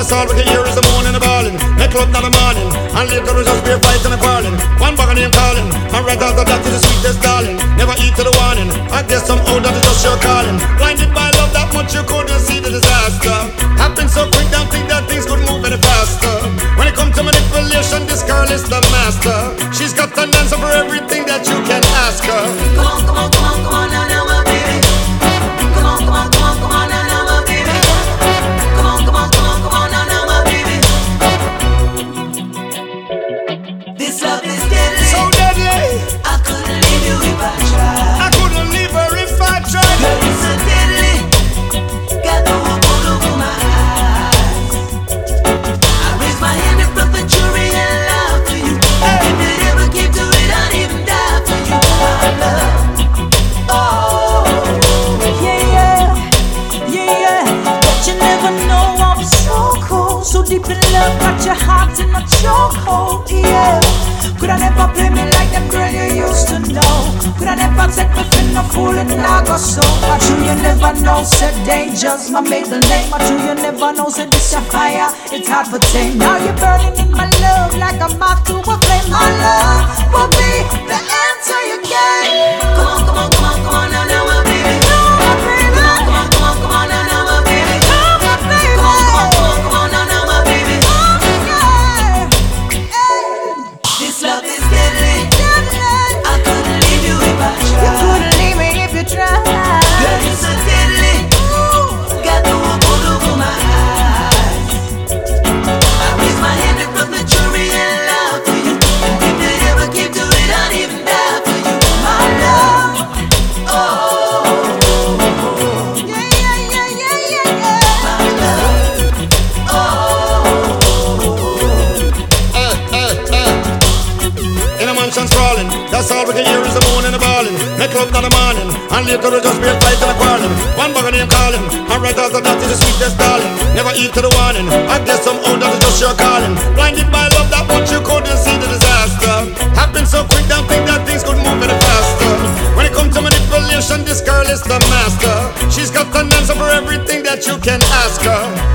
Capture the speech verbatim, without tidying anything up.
That's all we can hear is the moaning and the bawling. Make love not the morning, and later we just be a fight and a quarreling. One bag of name calling, and right after that is the sweetest darling. Never eat to the warning, I guess somehow that is just your calling. Blinded by love that much you couldn't see the disaster. Happened so quick, don't think that things could move any faster. When it comes to manipulation, this girl is the master. She's got an answer for everything that you can ask her. Come on, come on, come on, come on now, now, my baby. Come on, come on, come on, come on now, now, my baby. Come on, come on, come on, come on now, now, my baby. This love is deadly, So deadly, I couldn't leave you if I tried. I couldn't leave her if I tried. Girl, it's so deadly, got the whole world over my eyes. I raise my hand in front of the jury and love to you. If it ever came to it, I'd even die for you, my love. Oh, Yeah, yeah, yeah, yeah. But you never know I'm so cold, so deep in love, got your heart in a chokehold. Yeah. Could I never play me like them girl you used to know? Could I never take me for no fool and I go so? But you, you never know, said danger's my middle name. But you, you never know, said this a fire, it's hard for tame. Now you're burning in my love like a moth to a flame. My love will be the answer you gave. come on, come on, come on, come on now, now, my baby. Come on, baby. Come on, come on, come on now, now, my baby. Come on, baby. Come on, come on, come on, come on now, now, my baby. Yeah. Hey. This love is deadly, I couldn't leave you if I You tried. couldn't leave me if you tried. Girl, it's so deadly, got the whole world over my eyes. I raise my hand in front of the jury and love to you. If it ever came to it, I'd even die for you, my love. Oh, Yeah, yeah, yeah, yeah, yeah, yeah. my love. Oh, Eh, eh, eh. In a mansion sprawling, that's all we can hear is the moaning and the bawling. Make love not the morning, and later we just be a fight and a quarreling. One bag of name calling, and right after that is the sweetest darling. Never eat to the warning, I guess somehow that is just your calling. Blinded by love that much you couldn't see the disaster. Happened so quick, don't think that things could move any faster. When it comes to manipulation, this girl is the master. She's got an answer for everything that you can ask her.